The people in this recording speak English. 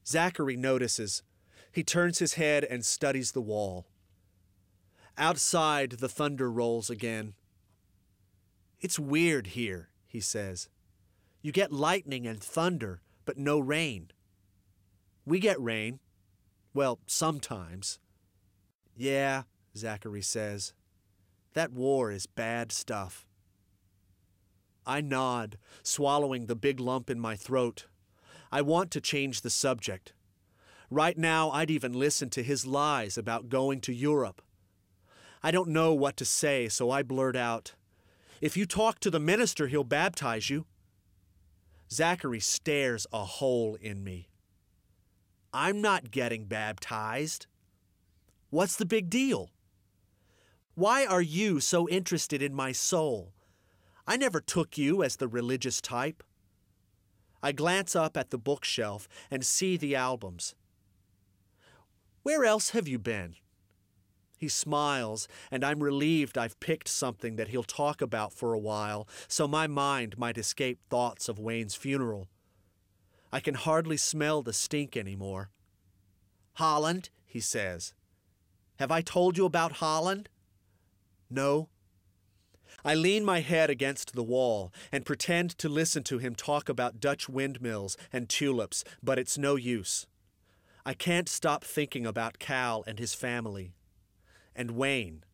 Zachary notices. He turns his head and studies the wall. Outside, the thunder rolls again. "It's weird here," he says. "You get lightning and thunder, but no rain. We get rain. Well, sometimes." "Yeah," Zachary says. "That war is bad stuff." I nod, swallowing the big lump in my throat. I want to change the subject. Right now, I'd even listen to his lies about going to Europe. I don't know what to say, so I blurt out, "If you talk to the minister, he'll baptize you." Zachary stares a hole in me. "I'm not getting baptized." "What's the big deal?" "Why are you so interested in my soul? I never took you as the religious type." I glance up at the bookshelf and see the albums. "Where else have you been?" He smiles, and I'm relieved I've picked something that he'll talk about for a while, so my mind might escape thoughts of Wayne's funeral. I can hardly smell the stink anymore. "Holland," he says. "Have I told you about Holland?" "No." I lean my head against the wall and pretend to listen to him talk about Dutch windmills and tulips, but it's no use. I can't stop thinking about Cal and his family. And Wayne.